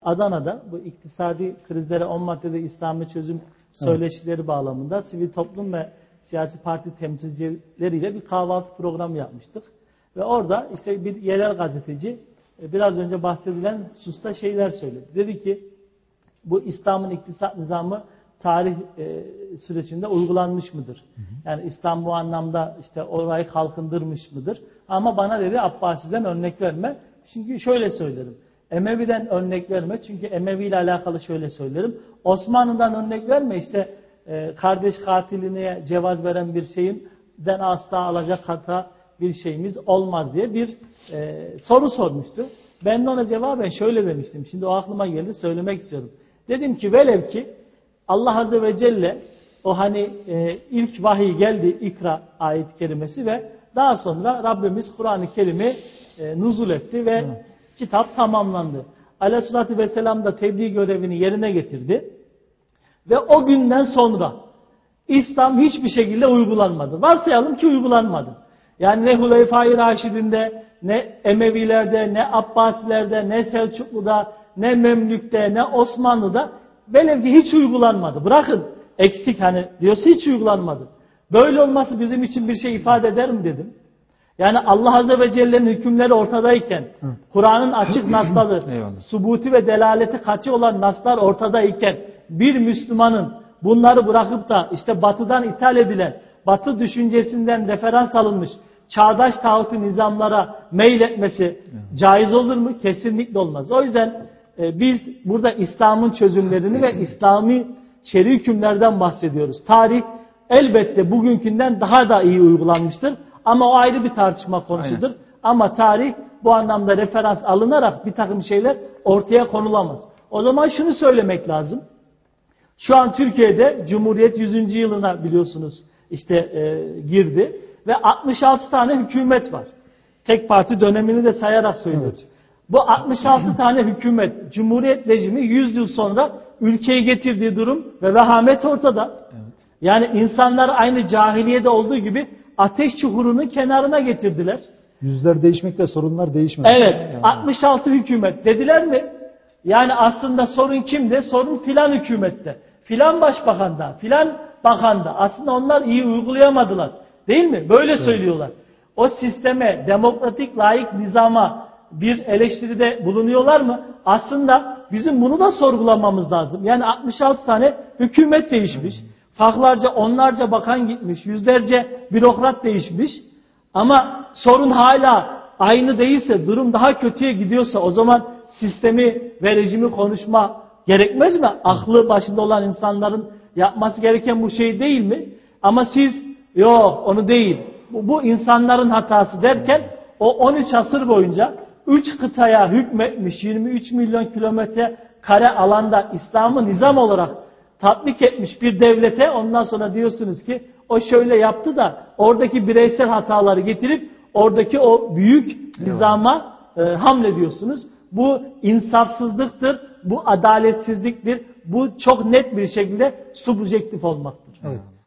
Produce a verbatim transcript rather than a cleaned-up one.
Adana'da bu iktisadi krizlere on maddede İslami çözüm söyleşileri evet. bağlamında sivil toplum ve siyasi parti temsilcileriyle bir kahvaltı programı yapmıştık. Ve orada işte bir yerel gazeteci biraz önce bahsedilen hususta şeyler söyledi. Dedi ki bu İslam'ın iktisat nizamı tarih e, sürecinde uygulanmış mıdır? Hı hı. Yani İslam bu anlamda işte orayı kalkındırmış mıdır? Ama bana dedi Abbasi'den örnek verme. Çünkü şöyle söylerim. Emevi'den örnek verme. Çünkü Emevi ile alakalı şöyle söylerim. Osmanlı'dan örnek verme. İşte e, kardeş katiline cevaz veren bir şeyden asla alacak hata bir şeyimiz olmaz diye bir e, soru sormuştu. Ben de ona cevaben şöyle demiştim. Şimdi o aklıma geldi, söylemek istiyorum. Dedim ki velev ki Allah Azze ve Celle o hani e, ilk vahiy geldi, İkra ayet-i kerimesi ve daha sonra Rabbimiz Kur'an-ı Kerim'i e, nuzul etti ve Hı. kitap tamamlandı. Aleyhisselatü Vesselam da tebliğ görevini yerine getirdi. Ve o günden sonra İslam hiçbir şekilde uygulanmadı. Varsayalım ki uygulanmadı. Yani ne Huleyfa-i Raşidin'de, ne Emevilerde, ne Abbasilerde, ne Selçuklu'da, ne Memlük'te, ne Osmanlı'da velev ki hiç uygulanmadı. Bırakın eksik hani diyorsa hiç uygulanmadı. Böyle olması bizim için bir şey ifade eder mi dedim. Yani Allah Azze ve Celle'nin hükümleri ortadayken, Kur'an'ın açık nasları, subuti ve delaleti katı olan naslar ortadayken bir Müslümanın bunları bırakıp da işte batıdan ithal edilen, batı düşüncesinden referans alınmış çağdaş tağutu nizamlara meyletmesi caiz olur mu? Kesinlikle olmaz. O yüzden e, biz burada İslam'ın çözümlerini ve İslami şer'i hükümlerden bahsediyoruz. Tarih elbette bugünkünden daha da iyi uygulanmıştır. Ama o ayrı bir tartışma konusudur. Aynen. Ama tarih bu anlamda referans alınarak bir takım şeyler ortaya konulamaz. O zaman şunu söylemek lazım. Şu an Türkiye'de Cumhuriyet yüzüncü yılına biliyorsunuz işte e, girdi. Ve altmış altı tane hükümet var. Tek parti dönemini de sayarak söylüyoruz. Evet. Bu altmış altı tane hükümet, Cumhuriyet rejimi yüz yıl sonra ülkeyi getirdiği durum ve vehamet ortada. Evet. Yani insanlar aynı cahiliyede olduğu gibi ateş çukurunun kenarına getirdiler. Yüzler değişmekte, sorunlar değişmedi. Evet, yani. altmış altı hükümet dediler mi? Yani aslında sorun kimde? Sorun filan hükümette, filan başbakanda, filan bakanda. Aslında onlar iyi uygulayamadılar. Değil mi? Böyle evet. söylüyorlar. O sisteme, demokratik, layık nizama bir eleştiride bulunuyorlar mı? Aslında bizim bunu da sorgulamamız lazım. Yani altmış altı tane hükümet değişmiş. Farklarca, onlarca bakan gitmiş. Yüzlerce bürokrat değişmiş. Ama sorun hala aynı değilse, durum daha kötüye gidiyorsa o zaman sistemi ve rejimi konuşma gerekmez mi? Aklı başında olan insanların yapması gereken bu şey değil mi? Ama siz yok onu değil. Bu, bu insanların hatası derken o on üç asır boyunca üç kıtaya hükmetmiş yirmi üç milyon kilometre kare alanda İslam'ı nizam olarak tatbik etmiş bir devlete ondan sonra diyorsunuz ki o şöyle yaptı da oradaki bireysel hataları getirip oradaki o büyük nizama e, hamlediyorsunuz. Bu insafsızlıktır, bu adaletsizliktir, bu çok net bir şekilde subjektif olmaktır. Evet.